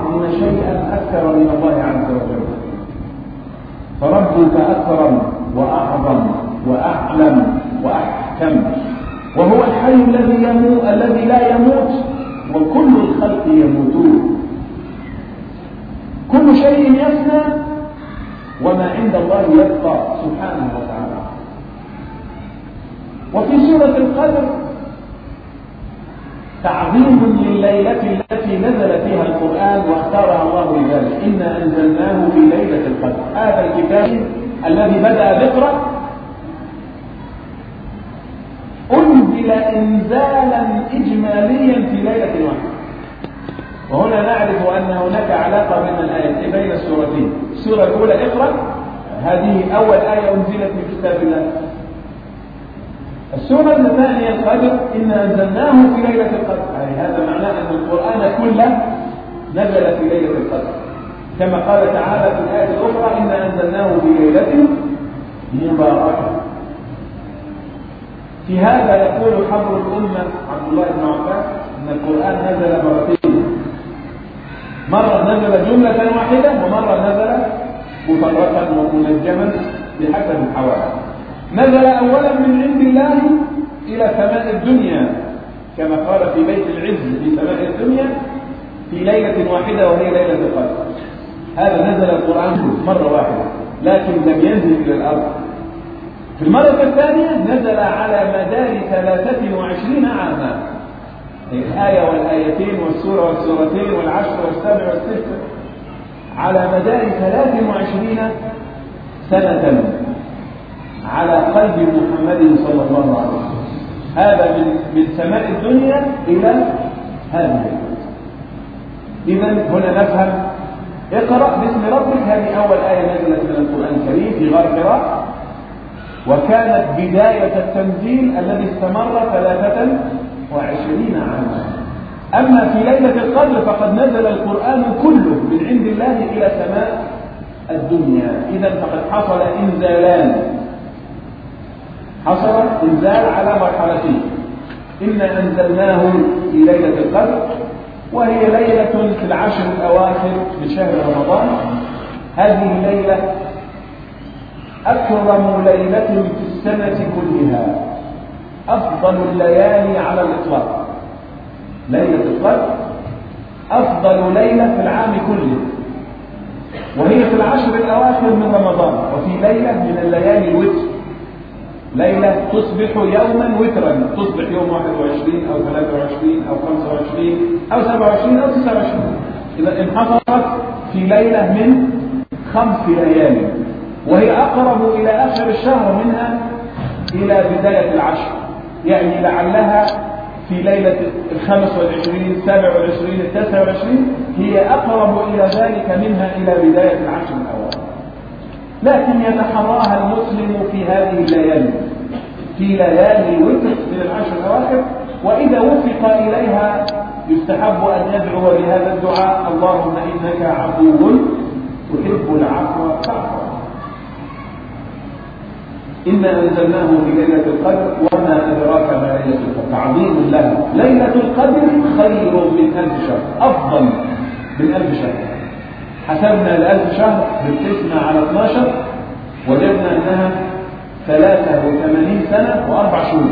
يعظم شيئا أكثر من الله عز وجل. فربك أكرم وأعظم وأعلم وأحكم، وهو الحي الذي لا يموت، وكل الخلق يموتون. كل شيء يفنى وما عند الله يبقى سبحانه وتعالى. وفي سورة القدر تعظيم لليلة التي نزل فيها القرآن واختارها الله لذلك. إنا أنزلناه في ليلة القدر. هذا الكتاب الذي بدأ بقرأ أنزل إنزالا إجماليا في ليلة واحدة. وهنا نعرف أن هناك علاقة بين الآيات بين السورتين. السورة الأولى اقرأ، هذه أول آية أنزلت في كتاب الله. السورة الثانية القدر، إنا أنزلناه في ليلة القدر. هذا معناه أن القرآن كله نزل في ليلة القدر، كما قال تعالى في الآية الأخرى إنا أنزلناه في ليلة مباركة. في هذا يقول حبر الأمة عبد الله بن عباس أن القرآن نزل مرتين، مرة نزل جملة واحدة، ومرة نزل مفرقا ومنجما بحسب الحوادث. نزل أولا من عند الله إلى سماء الدنيا، كما قال في بيت العز في سماء الدنيا في ليلة واحدة وهي ليلة القدر. هذا نزل القرآن مرة واحدة، لكن لم ينزل إلى الأرض. في المرة الثانية نزل على مدار 23 عاما، الآية والآيتين والسورة والسورتين والعشر والسبع والست، على مدار 23 سنة على قلب محمد صلى الله عليه وسلم. هذا من سماء الدنيا إلى هذه. إذن هنا نفهم اقرأ باسم ربك، هذه أول آية نزلت من القرآن الكريم في غار حراء، وكانت بداية التنزيل الذي استمر 23 عاما. أما في ليلة القدر فقد نزل القرآن كله من عند الله إلى سماء الدنيا. إذن فقد حصل إنزالان، حصل إنزال على مرحلتين. إنا أنزلناه في ليلة القدر، وهي ليلة في العشر الأواخر من شهر رمضان. هذه الليلة أكرم ليلة في السنة كلها، أفضل الليالي على الإطلاق. ليلة القدر أفضل ليلة في العام كله، وهي في العشر الأواخر من رمضان. وفي ليلة من الليالي الوتر، ليلة تصبح يوما وترا، تصبح يوم 21 أو 23 أو 25 أو 27 أو 29. إذا انحصرت في ليلة من 5 ليالي، وهي أقرب إلى آخر الشهر منها إلى بداية العشر. يعني لعلها في ليلة 25 27 29 هي أقرب إلى ذلك منها إلى بداية العشر الأواخر. لكن يتحراها المسلم في هذه الليالي، في ليالي الوتر من العشر الأواخر، وإذا وفق إليها يستحب أن يدعو بهذا الدعاء: اللهم إنك عفو تحب العفو فاعف. إنا أنزلناه في ليلة القدر وما أدراك ما ليلة القدر، تعظيم لها. ليلة القدر خير من 1000 شهر، أفضل من 1000 شهر. حسبنا 1000 شهر بالقسمة على 12 وجدنا أنها 83 سنة و4 شهور.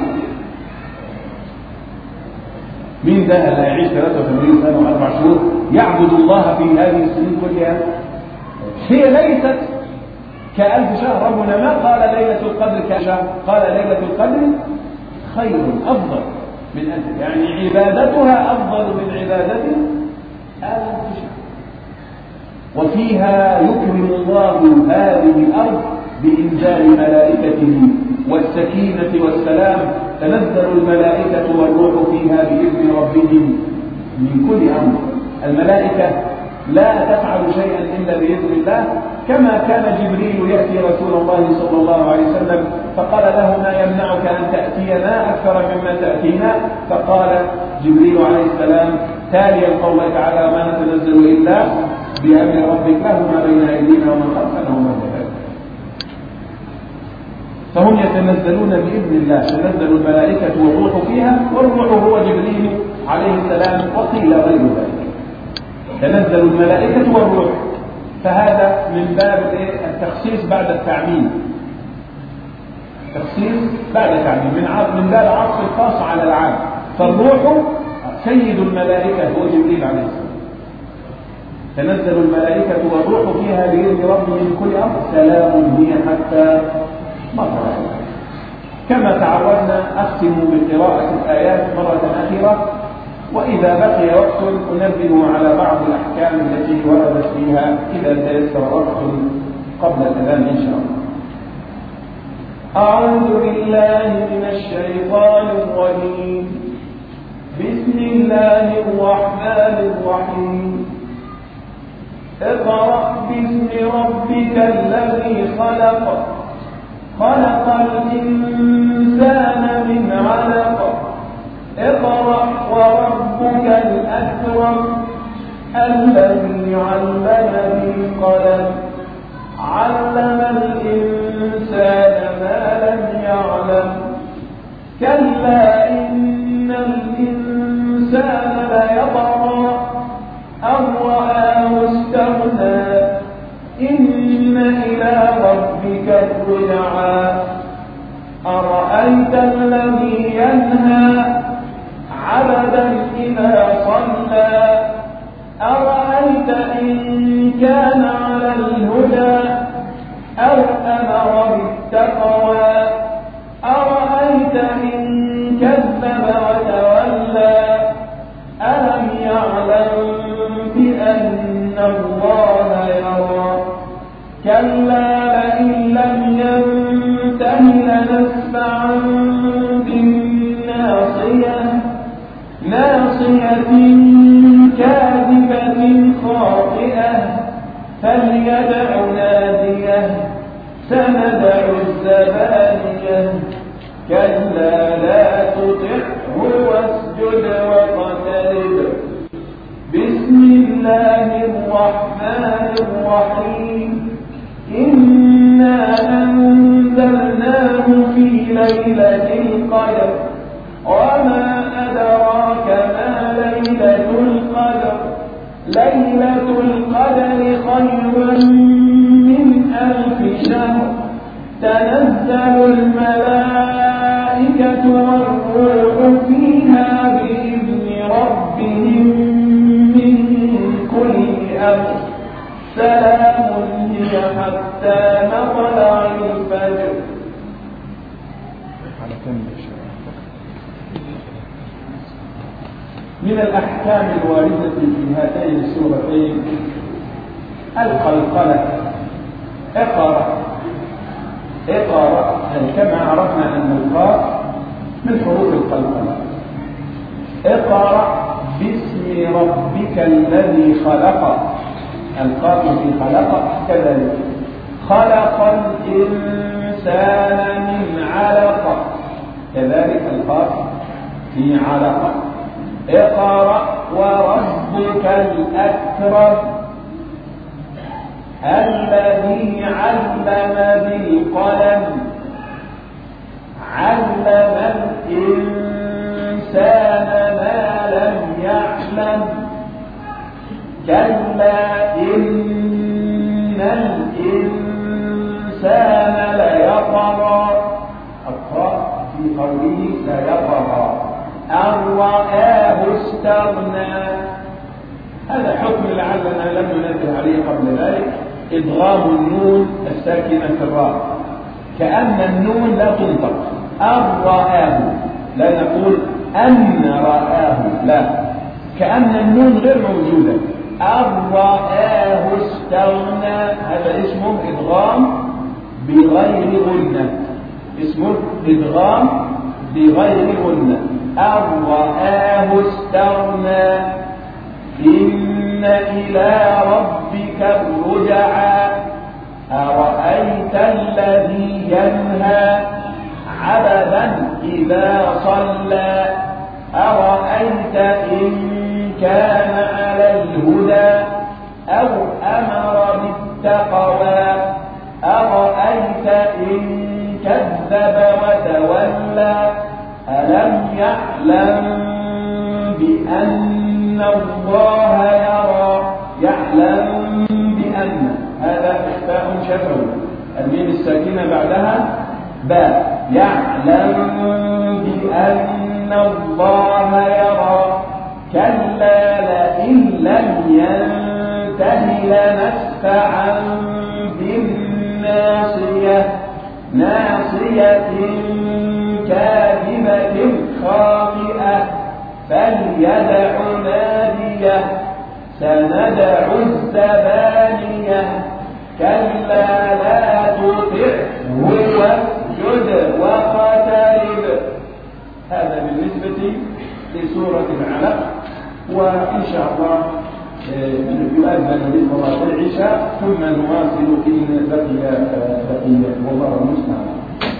مين ده اللي هيعيش 83 سنة و4 شهور يعبد الله في هذه السنين كلها؟ هي ليست ك1000 شهر. ربنا ما قال ليلة القدر كشهر، قال ليلة القدر خير أفضل من 1000، يعني عبادتها أفضل من عبادة 1000 شهر. وفيها يكرم الله هذه الأرض بإنزال ملائكته والسكينة والسلام. تنزل الملائكة والروح فيها بإذن ربهم من كل أمر. الملائكة لا تفعل شيئا إلا بإذن الله، كما كان جبريل يأتي رسول الله صلى الله عليه وسلم فقال له: ما يمنعك أن تأتينا أكثر مما تأتينا؟ فقال جبريل عليه السلام تاليا قوله تعالى: ما نتنزل إلا بأمر ربك له ما بين أيدينا ومن خلفنا وما بين. فهم يتنزلون بإذن الله، تنزل الملائكة والروح فيها، والروح هو جبريل عليه السلام وقيل غير ذلك. تنزل الملائكة والروح، فهذا من باب التخصيص بعد التعميم، تخصيص بعد تعميم من باب عطف الخاص على العام. فالروح سيد الملائكة هو جبريل عليه السلام، تنزل الملائكة والروح فيها بإذن ربهم من كل أمر سلام هي حتى مطلع. كما تعودنا أختم بقراءة الآيات مرة أخيرة، وإذا بقي وقت أنبه على بعض الأحكام التي وردت فيها إذا تيسر وقت قبل الأذان إن شاء الله. أعوذ بالله من الشيطان الرجيم. بسم الله الرحمن الرحيم. اقرأ باسم ربك الذي خلق، خلق الإنسان من علق، اقرأ وربك الأكرم الذي علم بالقلم، علم الإنسان ما لم يعلم، كلا إن الإنسان ليطغى أن رآه استغنى، إن إلى ربك الرجعى، أرأيت الذي ينهى عبدا إذا صلى، أرأيت إن كان على الهدى أو أمر بالتقوى، أرأيت إن كذب وتولى، ألم يعلم بأن الله يرى، كلا لئن لم ينته لنسفعا بالناصية، ناصية كاذبة خاطئة، فليدع ناديه، سندع الزبانية، كلا لا تطعه واسجد واقترب. بسم الله الرحمن الرحيم. إنا أنزلناه في ليلة القدر، وما أدراك ما ليلة القدر، ليلة القدر خير من 1000 شهر، تنزل الملائكة والروح فيها بإذن ربهم من كل أمر، سلام هي حتى مطلع الفجر. من الأحكام الواردة في هاتين السورتين القلقلة. اقرأ، اقرأ كما عرفنا أن القاف من حروف القلقلة. اقرأ باسم ربك الذي خلق، القاف في خلق كذلك، خلق الإنسان من علق، كذلك القاف في علق. اقرأ وربك الأكرم الذي علم بالقلم، علم الإنسان ما لم يعلم، كلا إن الإنسان ليطغى، الطاء في قوله ليطغى، أن رآه استغنى. هذا حكم لعلنا لم ننبه عليه قبل ذلك، إدغام النون الساكنة في الراء، كأن النون لا تنطق. أن رآه، لا نقول أن رآه، لا، كأن النون غير موجودة. أن رآه استغنى، هذا اسمه إدغام بغير غنة، اسمه إدغام بغير غنة. أن رآه استغنى، إن إلى ربك الرجعى، أرأيت الذي ينهى عبدا إذا صلى، أرأيت إن كان على الهدى أو أمر بالتقوى، أرأيت إن كذب وتولى، ألم يعلم بأن الله يرى، يعلم بأن، هذا إخفاء شفوي، الميم الساكنة بعدها باء، يعلم بأن الله يرى، كلا لئن لم ينته لنسفعا بالناصية، ناصية كاذبة خاطئة، فليدع ناديه، سندع الزبانية، كلا لا تطعه واسجد واقترب. هذا بالنسبة لسورة العلق، وإن شاء الله يؤذن لصلاة العشاء ثم نواصل إن بقي والله المستعان.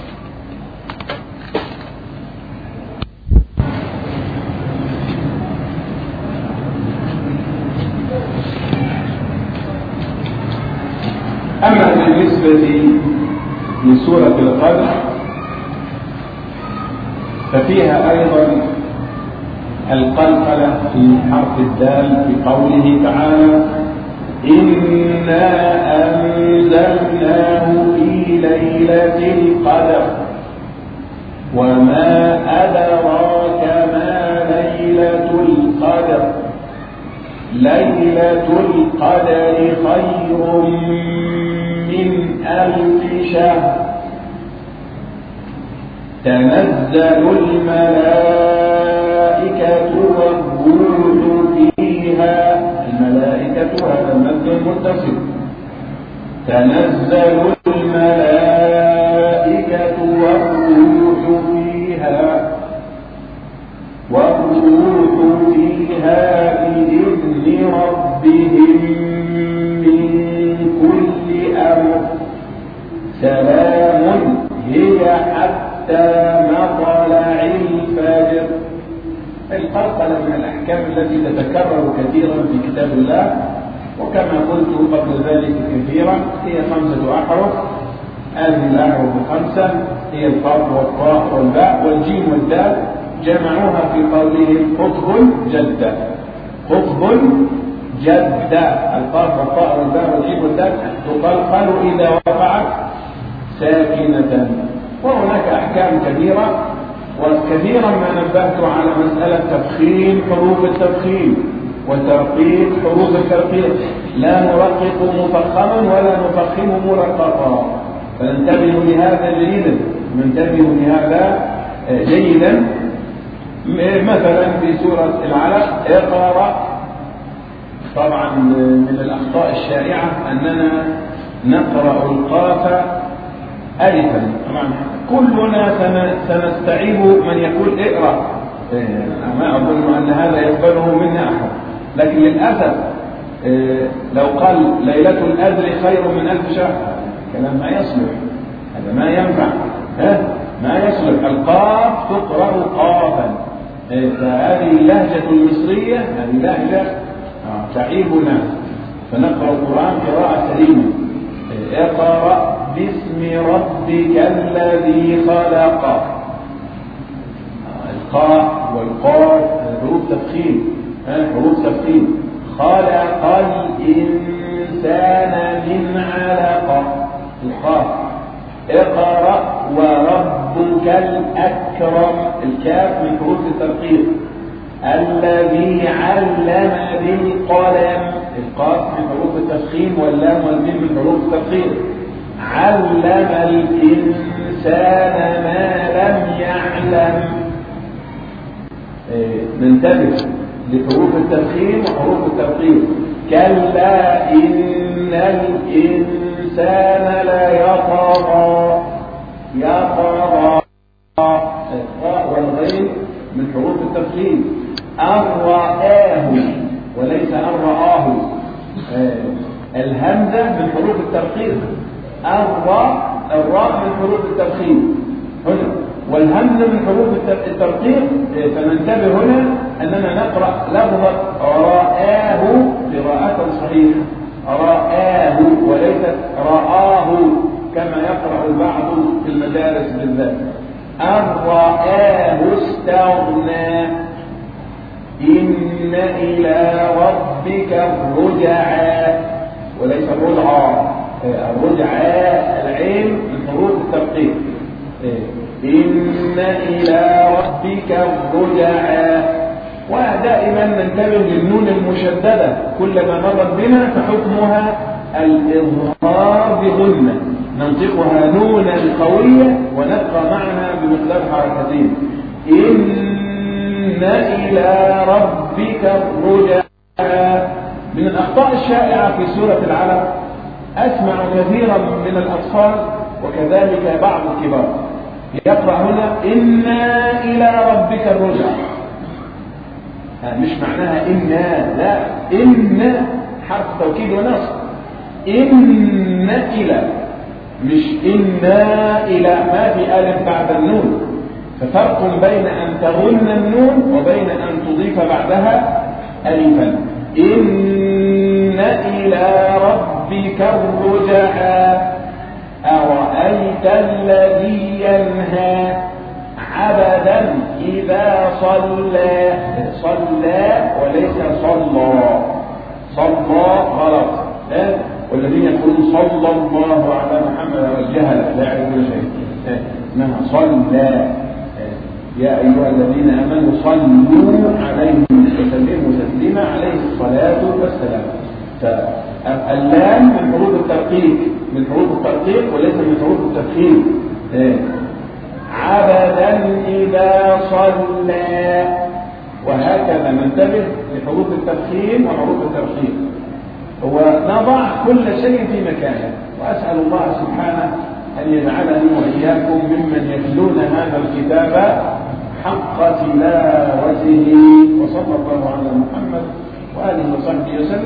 أما بالنسبة لسورة القدر ففيها أيضا القلقلة في حرف الدال في قوله تعالى إنا أنزلناه في ليلة القدر وما أدراك ما ليلة القدر ليلة القدر خير من 1000 شهر تنزل الملائكة والروح فيها، الملائكة هذا المد متصل، تنزل الملائكة والروح فيها بإذن ربهم من كل أمر سلام هي حتى مطلع الفجر. القلقلة من الأحكام التي تتكرر كثيرا في كتاب الله، وكما قلت قبل ذلك كثيرا هي 5 أحرف، هذه الأحرف 5 هي القاف والطاء والباء والجيم والدال، جمعوها في قولهم قطب جدة، قطب جدة، القاف والطاء والباء والجيم والدال تقلقل إذا وقعت ساكنة. وهناك أحكام كثيرة، وكثيرا ما نبهت على مسألة تفخيم حروف التفخيم وترقيق حروف الترقيق، لا نرقق مفخما ولا نفخم مرققا، فانتبهوا لهذا جيدا، ننتبه لهذا جيدا. مثلا في سورة العلق اقرأ، طبعا من الأخطاء الشائعة أننا نقرأ القاف ألفا، طبعا كلنا سنستعيب من يقول اقرأ، ما أظن أن هذا يقبله منا أحد، لكن للأسف لو قال ليلة القدر خير من 1000 شهر كلام ما يصلح، هذا ما ينفع، ما يصلح. القاف تقرأ قافا، فهذه اللهجة المصرية، هذه لهجة تعيبنا، فنقرأ القرآن قراءة سليمة. اقرأ باسم ربك الذي خلق، القاف والقاف حروف تفخيم، حروف تفخيم. خلق الإنسان من علق، القاف. اقرأ وربك الأكرم، الكاف من حروف الترقيق. الذي علم بالقلم، القاف من حروف التفخيم واللام والميم من حروف الترقيق. علم الإنسان ما لم يعلم. ننتبه لحروف التفخيم وحروف الترقيق. كلا إن الإنسان ليطغى، يطغى، الطاء والغين من حروف التفخيم. أن رآه وليس أن رآه، الهمزة من حروف الترقيق، الراء من حروف التفخيم هنا، والهمزة من حروف الترقيق. فننتبه هنا أننا نقرأ لفظة رآه قراءة صحيحة، رآه وليست رآه كما يقرأ البعض في المدارس بالذات. أن رآه استغنى، إن إلى ربك الرجعى، وليس الرجعى. الرجعى العين من حروف الترقيق. إن إلى ربك الرجعى. ودائما ننتبه للنون المشددة كلما مرت بنا فحكمها الإظهار بغنة، ننطقها نونا قوية ونبقى معنا بمقدار حركتين. إن إلى ربك الرجعى. من الأخطاء الشائعة في سورة العلق أسمع كثيرا من الأطفال وكذلك بعض الكبار يقرأ هنا إنا إلى ربك الرجعى. مش معناها إنا، لا، إن حرف توكيد ونصب. إن إلى، مش إنا إلى، ما في ألف بعد النون، ففرق بين أن تغن النون وبين أن تضيف بعدها ألفا. إن إلى ربك الرجعى. أرأيت الذي ينهى عبدا إذا صلى. صلى وليس صلى. صلى غلط. والذين يقولون صلى الله على محمد والجهل لا يعرفون شيء. انها صلى. يا ايها الذين امنوا صلوا عليه وسلموا تسليما، عليه الصلاه والسلام. فاللام من حروف الترقيق، من حروف الترقيق وليس من حروف التفخيم. عبدا اذا صلى. وهكذا ننتبه لحروف التفخيم وحروف الترقيق، ونضع كل شيء في مكانه. وأسأل الله سبحانه أن يجعلني وإياكم ممن يتلون هذا الكتاب حق تلاوته. وصلى الله على محمد وآله وصحبه وسلم.